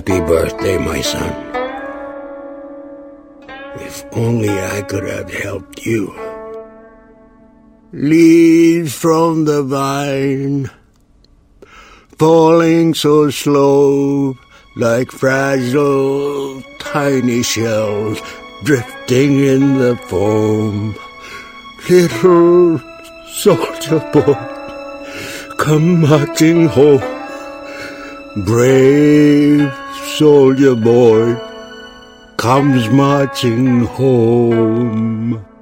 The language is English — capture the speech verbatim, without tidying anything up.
Happy birthday, my son. If only I could have helped you. Leaves from the vine, falling so slow, like fragile tiny shells drifting in the foam. Little soldier boy, come marching home. Brave soldier boy comes marching home.